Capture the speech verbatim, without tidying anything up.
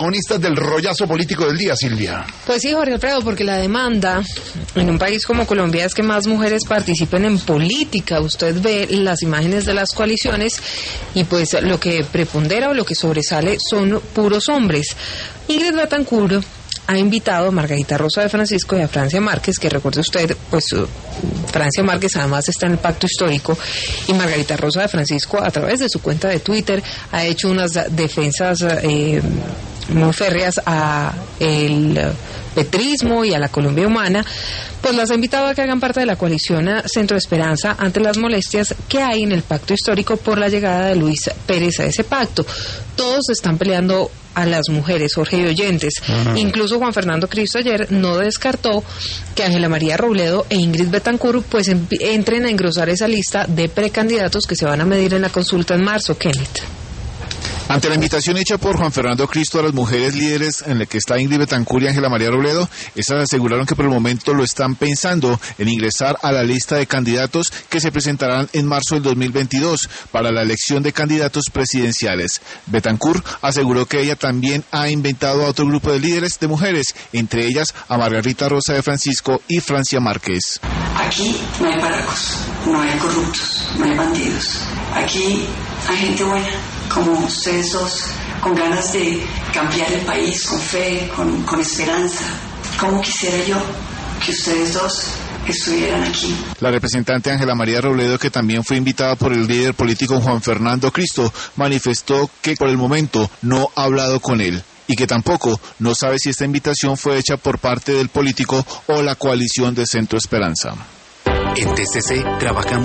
protagonistas del rollazo político del día, Silvia. Pues sí, Jorge Alfredo, porque la demanda en un país como Colombia es que más mujeres participen en política. Usted ve las imágenes de las coaliciones y pues lo que prepondera o lo que sobresale son puros hombres. Ingrid Betancourt ha invitado a Margarita Rosa de Francisco y a Francia Márquez, que recuerde usted, pues Francia Márquez además está en el pacto histórico, y Margarita Rosa de Francisco, a través de su cuenta de Twitter, ha hecho unas defensas eh, muy férreas a el petrismo y a la Colombia humana. Pues las ha invitado a que hagan parte de la coalición Centro Esperanza ante las molestias que hay en el pacto histórico por la llegada de Luis Pérez a ese pacto. Todos están peleando a las mujeres, Jorge y oyentes. Uh-huh. Incluso Juan Fernando Cristo ayer no descartó que Ángela María Robledo e Ingrid Betancourt pues en, entren a engrosar esa lista de precandidatos que se van a medir en la consulta en marzo. Kenneth. Ante la invitación hecha por Juan Fernando Cristo a las mujeres líderes en la que está Ingrid Betancourt y Ángela María Robledo, estas aseguraron que por el momento lo están pensando en ingresar a la lista de candidatos que se presentarán en marzo del dos mil veintidós para la elección de candidatos presidenciales. Betancourt aseguró que ella también ha inventado a otro grupo de líderes de mujeres, entre ellas a Margarita Rosa de Francisco y Francia Márquez. Aquí no hay paracos, no hay corruptos, no hay bandidos. Aquí hay gente buena, como ustedes dos, con ganas de cambiar el país, con fe, con, con esperanza. ¿Cómo quisiera yo que ustedes dos estuvieran aquí? La representante Ángela María Robledo, que también fue invitada por el líder político Juan Fernando Cristo, manifestó que por el momento no ha hablado con él y que tampoco no sabe si esta invitación fue hecha por parte del político o la coalición de Centro Esperanza. En T C C trabajamos